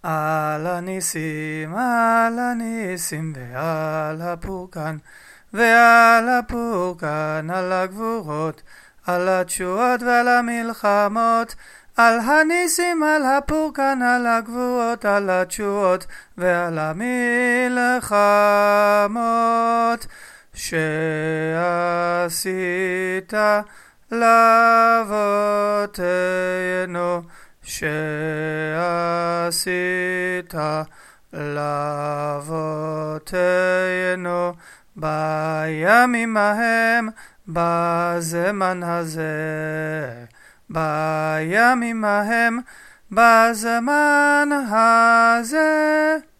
על הניסים ועל הפורקן, ועל הפורקן, על הגבורות, על התשועות ועל המלחמות, על הניסים, על הפורקן, על הגבורות, על התשועות ועל המלחמות שעשית לאבותינו, שעשית לאבותינו בימים ההם, בזמן הזה, בימים ההם, בזמן הזה.